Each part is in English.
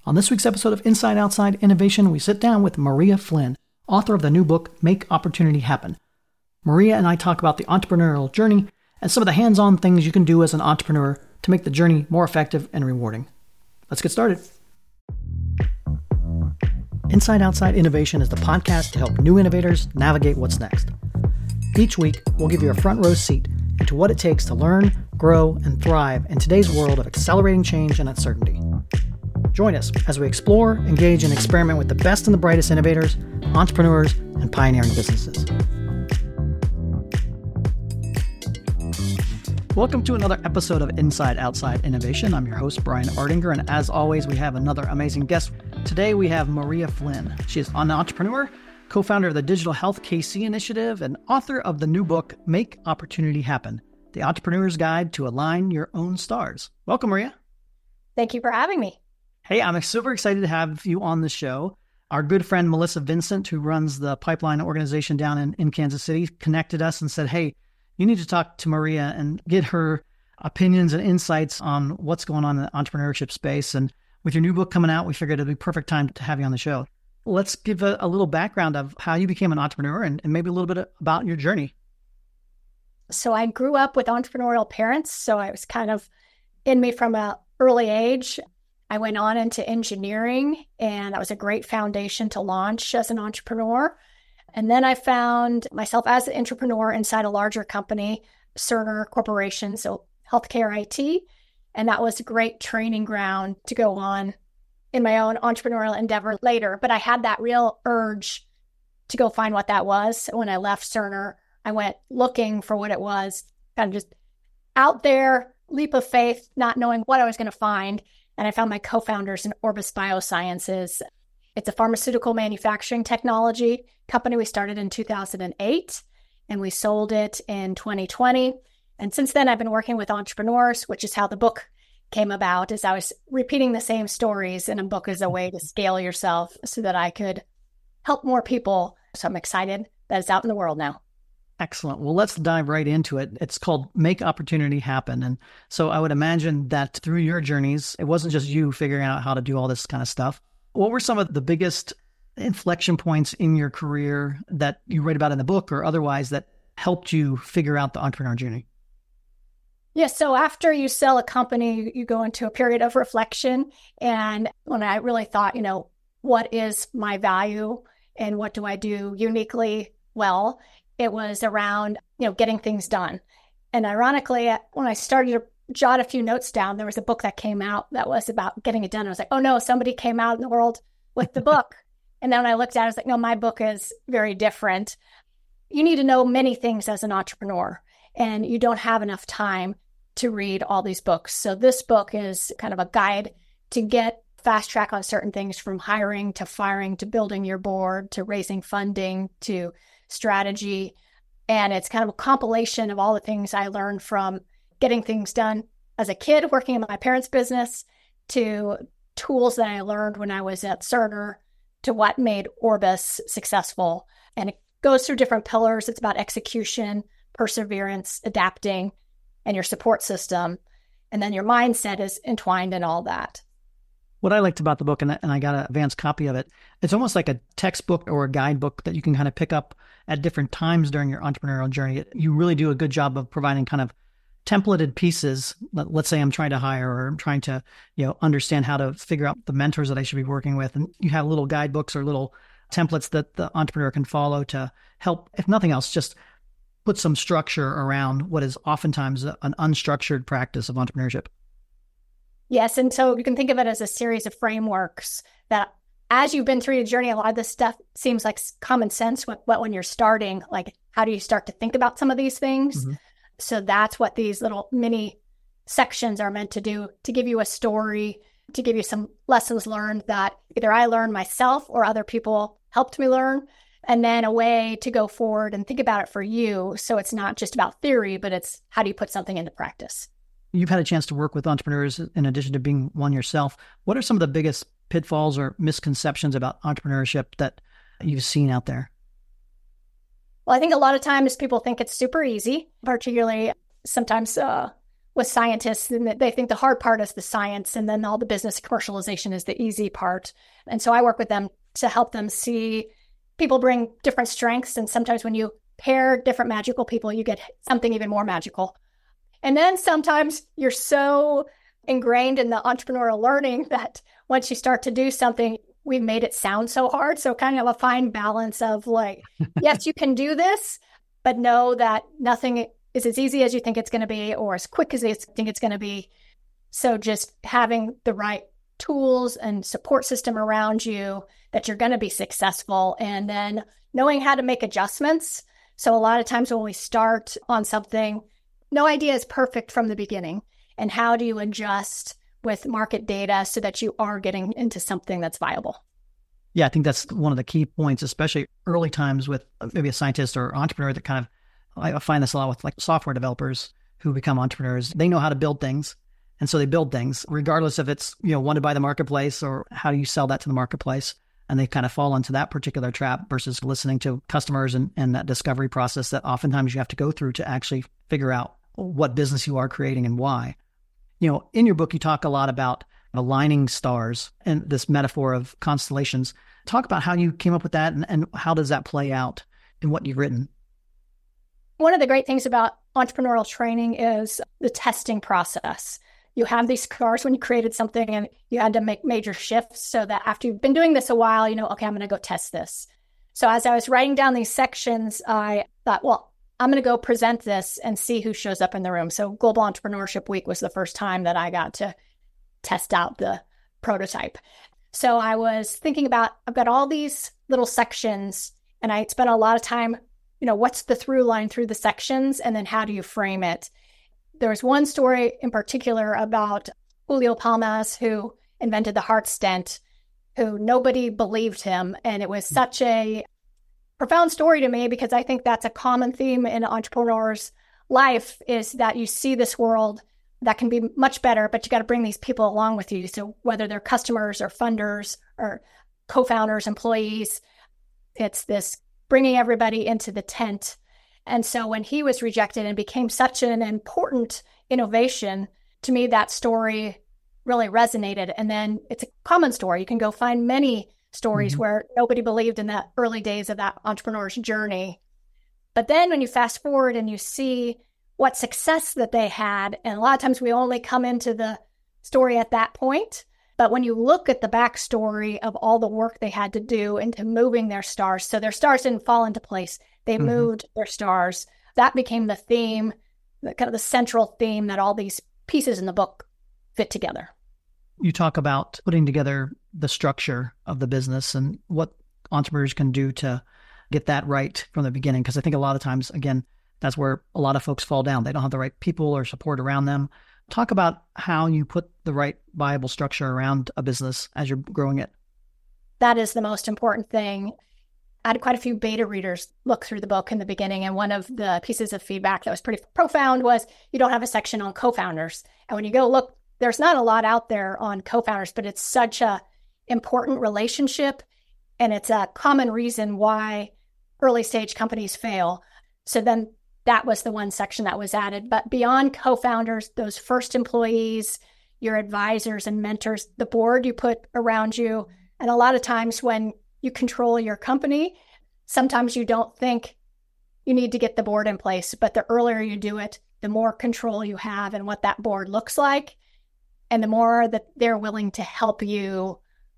On this week's episode of Inside Outside Innovation, we sit down with Maria Flynn, author of the new book, Make Opportunity Happen. Maria and I talk about the entrepreneurial journey and some of the hands-on things you can do as an entrepreneur to make the journey more effective and rewarding. Let's get started. Inside Outside Innovation is the podcast to help new innovators navigate what's next. Each week, we'll give you a front row seat into what it takes to learn, grow, and thrive in today's world of accelerating change and uncertainty. Join us as we explore, engage, and experiment with the best and the brightest innovators, entrepreneurs, and pioneering businesses. Welcome to another episode of Inside Outside Innovation. I'm your host, Brian Ardinger, and as always, we have another amazing guest. Today, we have Maria Flynn. She is an entrepreneur, co-founder of the Digital Health KC Initiative, and author of the new book, Make Opportunity Happen, The Entrepreneur's Guide to Align Your Own Stars. Welcome, Maria. Thank you for having me. Hey, I'm super excited to have you on the show. Our good friend, Melissa Vincent, who runs the Pipeline organization down in Kansas City, connected us and said, hey, you need to talk to Maria and get her opinions and insights on what's going on in the entrepreneurship space. And with your new book coming out, we figured it'd be perfect time to have you on the show. Let's give a little background of how you became an entrepreneur and maybe a little bit about your journey. So I grew up with entrepreneurial parents, so I was kind of in me from an early age. I went on into engineering, and that was a great foundation to launch as an entrepreneur. And then I found myself as an entrepreneur inside a larger company, Cerner Corporation, so healthcare IT. And that was a great training ground to go on in my own entrepreneurial endeavor later. But I had that real urge to go find what that was. When I left Cerner, I went looking for what it was, kind of just out there, leap of faith, not knowing what I was going to find. And I found my co-founders in Orbis Biosciences. It's a pharmaceutical manufacturing technology company we started in 2008, and we sold it in 2020. And since then, I've been working with entrepreneurs, which is how the book came about, as I was repeating the same stories in a book as a way to scale yourself so that I could help more people. So I'm excited that it's out in the world now. Excellent. Well, let's dive right into it. It's called Make Opportunity Happen. And so I would imagine that through your journeys, it wasn't just you figuring out how to do all this kind of stuff. What were some of the biggest inflection points in your career that you write about in the book or otherwise that helped you figure out the entrepreneur journey? Yeah, so after you sell a company, you go into a period of reflection. And when I really thought, what is my value and what do I do uniquely well? It was around, getting things done. And ironically, when I started to jot a few notes down, there was a book that came out that was about getting it done. I was like, oh no, somebody came out in the world with the book. And then when I looked at it, I was like, no, my book is very different. You need to know many things as an entrepreneur, and you don't have enough time to read all these books. So this book is kind of a guide to get fast track on certain things, from hiring to firing to building your board to raising funding to strategy. And it's kind of a compilation of all the things I learned from getting things done as a kid, working in my parents' business, to tools that I learned when I was at Cerner, to what made Orbis successful. And it goes through different pillars. It's about execution, perseverance, adapting, and your support system. And then your mindset is entwined in all that. What I liked about the book, and I got an advanced copy of it, it's almost like a textbook or a guidebook that you can kind of pick up at different times during your entrepreneurial journey. You really do a good job of providing kind of templated pieces. Let's say I'm trying to hire, or I'm trying to, understand how to figure out the mentors that I should be working with. And you have little guidebooks or little templates that the entrepreneur can follow to help, if nothing else, just put some structure around what is oftentimes an unstructured practice of entrepreneurship. Yes. And so you can think of it as a series of frameworks that as you've been through your journey, a lot of this stuff seems like common sense when you're starting, like how do you start to think about some of these things? Mm-hmm. So that's what these little mini sections are meant to do, to give you a story, to give you some lessons learned that either I learned myself or other people helped me learn, and then a way to go forward and think about it for you. So it's not just about theory, but it's how do you put something into practice? You've had a chance to work with entrepreneurs in addition to being one yourself. What are some of the biggest pitfalls or misconceptions about entrepreneurship that you've seen out there? Well, I think a lot of times people think it's super easy, particularly sometimes with scientists, and they think the hard part is the science, and then all the business commercialization is the easy part. And so I work with them to help them see people bring different strengths. And sometimes when you pair different magical people, you get something even more magical. And then sometimes you're so ingrained in the entrepreneurial learning that once you start to do something, we've made it sound so hard. So kind of a fine balance of like, yes, you can do this, but know that nothing is as easy as you think it's going to be or as quick as you think it's going to be. So just having the right tools and support system around you that you're going to be successful, and then knowing how to make adjustments. So a lot of times when we start on something, no idea is perfect from the beginning. And how do you adjust with market data so that you are getting into something that's viable? Yeah, I think that's one of the key points, especially early times with maybe a scientist or entrepreneur that kind of, I find this a lot with like software developers who become entrepreneurs. They know how to build things. And so they build things regardless if it's, wanted by the marketplace or how do you sell that to the marketplace. And they kind of fall into that particular trap versus listening to customers and that discovery process that oftentimes you have to go through to actually figure out what business you are creating and why. In your book, you talk a lot about aligning stars and this metaphor of constellations. Talk about how you came up with that and how does that play out in what you've written? One of the great things about entrepreneurial training is the testing process. You have these scars when you created something and you had to make major shifts so that after you've been doing this a while, okay, I'm going to go test this. So as I was writing down these sections, I thought, well, I'm going to go present this and see who shows up in the room. So Global Entrepreneurship Week was the first time that I got to test out the prototype. So I was thinking about, I've got all these little sections and I spent a lot of time, what's the through line through the sections and then how do you frame it? There was one story in particular about Julio Palmas, who invented the heart stent, who nobody believed him. And it was such a profound story to me because I think that's a common theme in entrepreneurs' life is that you see this world that can be much better, but you got to bring these people along with you. So whether they're customers or funders or co-founders, employees, it's this bringing everybody into the tent. And so when he was rejected and became such an important innovation, to me, that story really resonated. And then it's a common story. You can go find many stories where nobody believed in the early days of that entrepreneur's journey. But then when you fast forward and you see what success that they had, and a lot of times we only come into the story at that point. But when you look at the backstory of all the work they had to do into moving their stars, so their stars didn't fall into place. They moved their stars. That became the theme, kind of the central theme that all these pieces in the book fit together. You talk about putting together the structure of the business and what entrepreneurs can do to get that right from the beginning. Because I think a lot of times, again, that's where a lot of folks fall down. They don't have the right people or support around them. Talk about how you put the right viable structure around a business as you're growing it. That is the most important thing. I had quite a few beta readers look through the book in the beginning. And one of the pieces of feedback that was pretty profound was you don't have a section on co-founders. And when you go look, there's not a lot out there on co-founders, but it's such a important relationship. And it's a common reason why early stage companies fail. So then that was the one section that was added. But beyond co-founders, those first employees, your advisors and mentors, the board you put around you. And a lot of times when you control your company, sometimes you don't think you need to get the board in place. But the earlier you do it, the more control you have and what that board looks like. And the more that they're willing to help you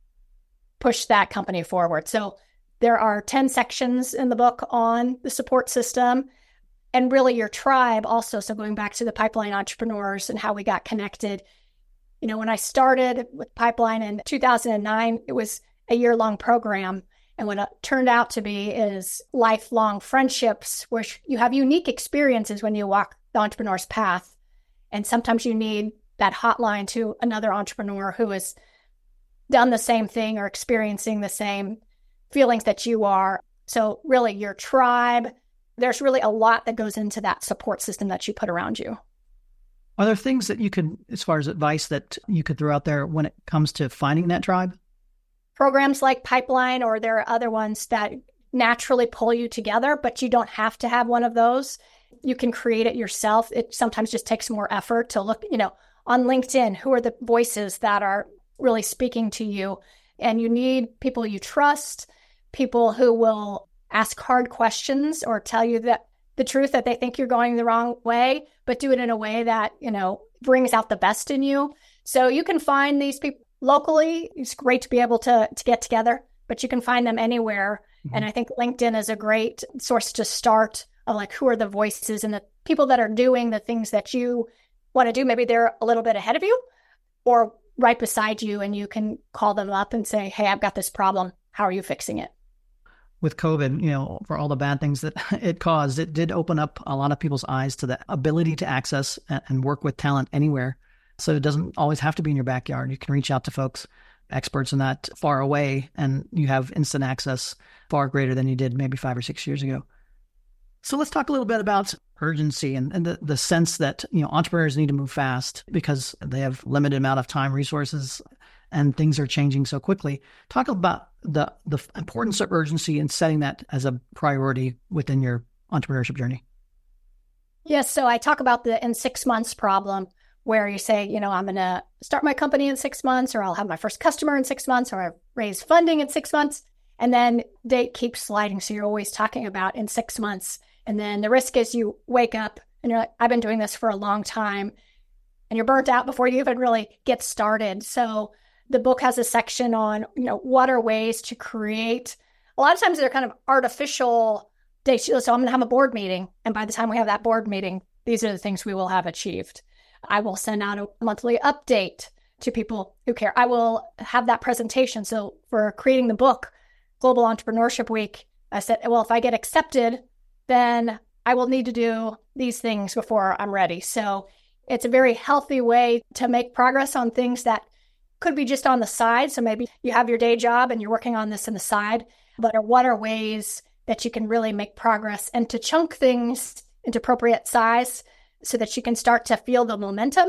push that company forward. So there are 10 sections in the book on the support system and really your tribe also. So going back to the Pipeline entrepreneurs and how we got connected. When I started with Pipeline in 2009, it was a year-long program. And what it turned out to be is lifelong friendships, which you have unique experiences when you walk the entrepreneur's path. And sometimes you need that hotline to another entrepreneur who has done the same thing or experiencing the same feelings that you are. So really your tribe, there's really a lot that goes into that support system that you put around you. Are there things that you could, as far as advice that you could throw out there when it comes to finding that tribe? Programs like Pipeline, or there are other ones that naturally pull you together, but you don't have to have one of those. You can create it yourself. It sometimes just takes more effort to look, on LinkedIn, who are the voices that are really speaking to you? And you need people you trust, people who will ask hard questions or tell you that the truth that they think you're going the wrong way, but do it in a way that, brings out the best in you. So you can find these people locally. It's great to be able to get together, but you can find them anywhere. Mm-hmm. And I think LinkedIn is a great source to start of like, who are the voices and the people that are doing the things that you want to do. Maybe they're a little bit ahead of you or right beside you, and you can call them up and say, hey, I've got this problem. How are you fixing it? With COVID, for all the bad things that it caused, it did open up a lot of people's eyes to the ability to access and work with talent anywhere. So it doesn't always have to be in your backyard. You can reach out to folks, experts in that far away, and you have instant access far greater than you did maybe 5 or 6 years ago. So let's talk a little bit about urgency and the sense that, entrepreneurs need to move fast because they have limited amount of time, resources, and things are changing so quickly. Talk about the importance of urgency and setting that as a priority within your entrepreneurship journey. Yes. So I talk about the in 6 months problem where you say, I'm going to start my company in 6 months, or I'll have my first customer in 6 months, or I raise funding in 6 months. And then date keeps sliding. So you're always talking about in 6 months. And then the risk is you wake up and you're like, I've been doing this for a long time, and you're burnt out before you even really get started. So the book has a section on, what are ways to create. A lot of times they're kind of artificial dates. So I'm going to have a board meeting. And by the time we have that board meeting, these are the things we will have achieved. I will send out a monthly update to people who care. I will have that presentation. So for creating the book, Global Entrepreneurship Week, I said, well, if I get accepted, then I will need to do these things before I'm ready. So it's a very healthy way to make progress on things that could be just on the side. So maybe you have your day job and you're working on this on the side, but what are ways that you can really make progress and to chunk things into appropriate size so that you can start to feel the momentum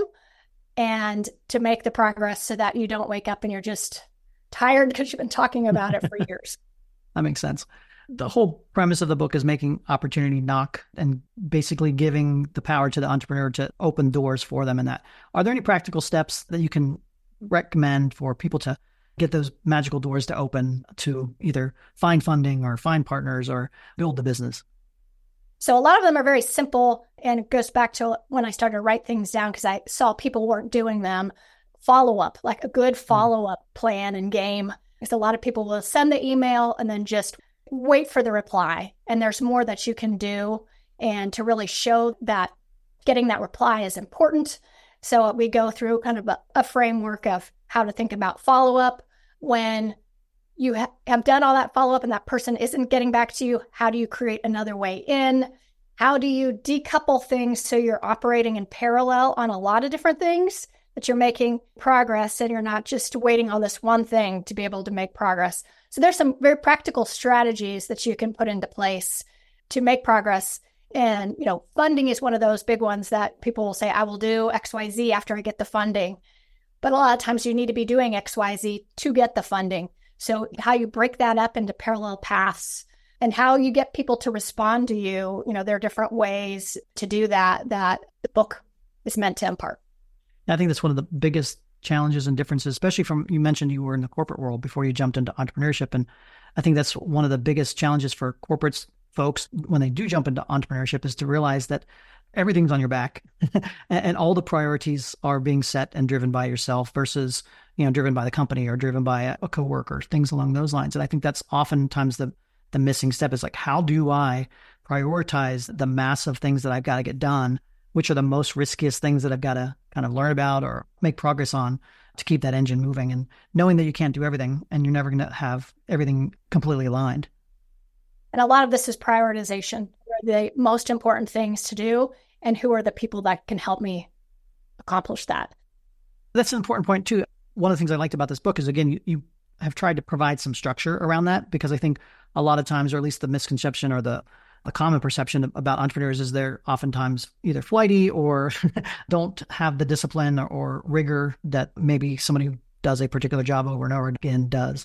and to make the progress so that you don't wake up and you're just tired because you've been talking about it for years. That makes sense. The whole premise of the book is making opportunity knock and basically giving the power to the entrepreneur to open doors for them. And that, are there any practical steps that you can recommend for people to get those magical doors to open to either find funding or find partners or build the business? So a lot of them are very simple, and it goes back to when I started to write things down because I saw people weren't doing them. Follow-up, like a good follow-up plan and game. Because a lot of people will send the email and then just wait for the reply. And there's more that you can do and to really show that getting that reply is important. So we go through kind of a framework of how to think about follow-up. When you have done all that follow-up and that person isn't getting back to you, how do you create another way in? How do you decouple things so you're operating in parallel on a lot of different things, that you're making progress and you're not just waiting on this one thing to be able to make progress? So there's some very practical strategies that you can put into place to make progress. And, funding is one of those big ones that people will say, I will do XYZ after I get the funding. But a lot of times you need to be doing XYZ to get the funding. So how you break that up into parallel paths and how you get people to respond to you, there are different ways to do that the book is meant to impart. I think that's one of the biggest challenges and differences, especially you mentioned you were in the corporate world before you jumped into entrepreneurship. And I think that's one of the biggest challenges for corporate folks when they do jump into entrepreneurship is to realize that everything's on your back and all the priorities are being set and driven by yourself versus, driven by the company or driven by a coworker, things along those lines. And I think that's oftentimes the missing step is like, how do I prioritize the massive things that I've got to get done? Which are the most riskiest things that I've got to kind of learn about or make progress on to keep that engine moving, and knowing that you can't do everything and you're never going to have everything completely aligned. And a lot of this is prioritization. What are the most important things to do and who are the people that can help me accomplish that? That's an important point too. One of the things I liked about this book is, again, you have tried to provide some structure around that, because I think a lot of times, or at least the misconception or the common perception about entrepreneurs is they're oftentimes either flighty or don't have the discipline or rigor that maybe somebody who does a particular job over and over again does.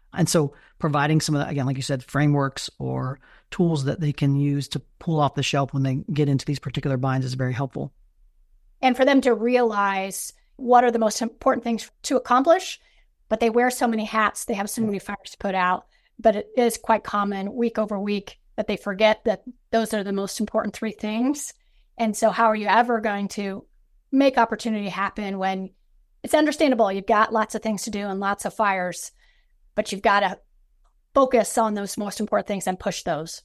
And so providing some of that, again, like you said, frameworks or tools that they can use to pull off the shelf when they get into these particular binds is very helpful. And for them to realize what are the most important things to accomplish, but they wear so many hats, they have so many fires to put out, but it is quite common week over week that they forget that those are the most important three things. And so how are you ever going to make opportunity happen when it's understandable? You've got lots of things to do and lots of fires, but you've got to focus on those most important things and push those.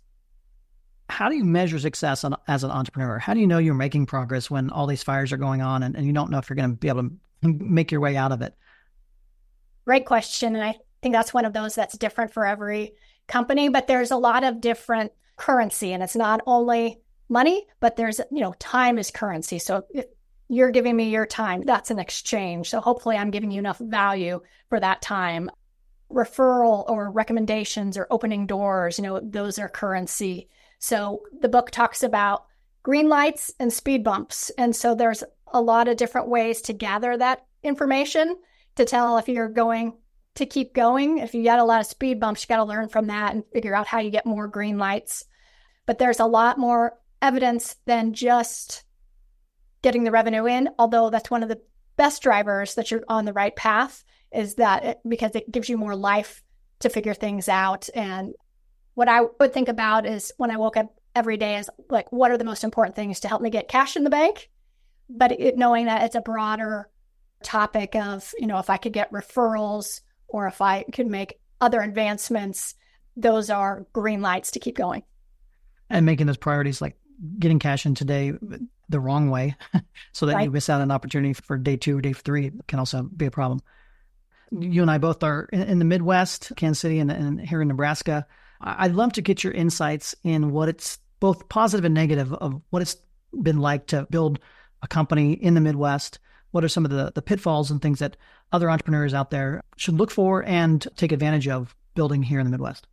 How do you measure success as an entrepreneur? How do you know you're making progress when all these fires are going on and you don't know if you're going to be able to make your way out of it? Great question. And I think that's one of those that's different for every company, but there's a lot of different currency, and it's not only money, but there's, time is currency. So if you're giving me your time, that's an exchange. So hopefully I'm giving you enough value for that time. Referral or recommendations or opening doors, those are currency. So the book talks about green lights and speed bumps. And so there's a lot of different ways to gather that information to tell if you're going to keep going. If you got a lot of speed bumps, you got to learn from that and figure out how you get more green lights. But there's a lot more evidence than just getting the revenue in, although that's one of the best drivers that you're on the right path, is that because it gives you more life to figure things out. And what I would think about is when I woke up every day is like, what are the most important things to help me get cash in the bank? But knowing that it's a broader topic of, if I could get referrals or if I could make other advancements, those are green lights to keep going. And making those priorities, like getting cash in today the wrong way so that you miss out on an opportunity for day 2 or day 3 can also be a problem. You and I both are in the Midwest, Kansas City, and here in Nebraska. I'd love to get your insights in what it's both positive and negative of what it's been like to build a company in the Midwest. What are some of the pitfalls and things that other entrepreneurs out there should look for and take advantage of building here in the Midwest?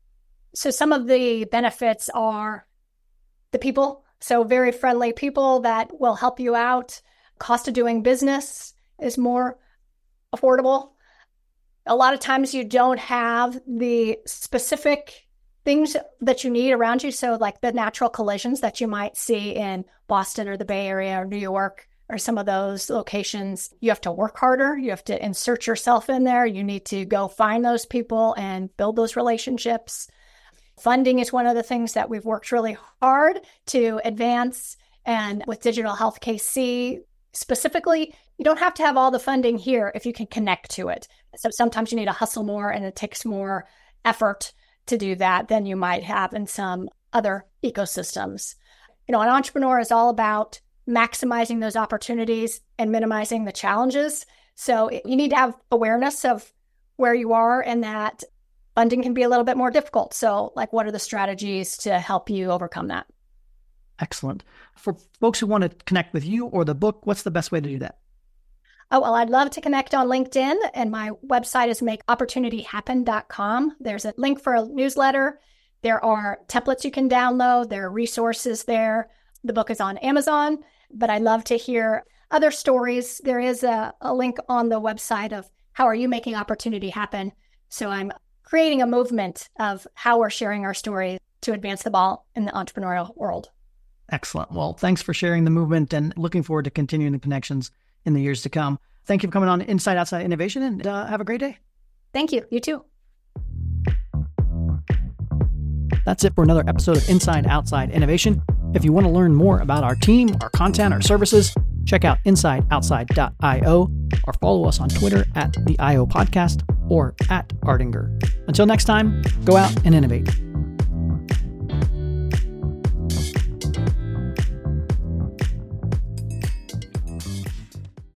So some of the benefits are the people. So very friendly people that will help you out. Cost of doing business is more affordable. A lot of times you don't have the specific things that you need around you. So like the natural collisions that you might see in Boston or the Bay Area or New York or some of those locations, you have to work harder. You have to insert yourself in there. You need to go find those people and build those relationships. Funding is one of the things that we've worked really hard to advance. And with Digital Health KC specifically, you don't have to have all the funding here if you can connect to it. So sometimes you need to hustle more and it takes more effort to do that than you might have in some other ecosystems. An entrepreneur is all about maximizing those opportunities and minimizing the challenges. So you need to have awareness of where you are and that funding can be a little bit more difficult. So like, what are the strategies to help you overcome that? Excellent. For folks who want to connect with you or the book, what's the best way to do that? Oh, well, I'd love to connect on LinkedIn, and my website is makeopportunityhappen.com. There's a link for a newsletter. There are templates you can download. There are resources there. The book is on Amazon, but I'd love to hear other stories. There is a link on the website of how are you making opportunity happen. So I'm creating a movement of how we're sharing our stories to advance the ball in the entrepreneurial world. Excellent. Well, thanks for sharing the movement and looking forward to continuing the connections in the years to come. Thank you for coming on Inside Outside Innovation, and have a great day. Thank you. You too. That's it for another episode of Inside Outside Innovation. If you want to learn more about our team, our content, our services, check out insideoutside.io or follow us on Twitter at the IO Podcast or at Ardinger. Until next time, go out and innovate.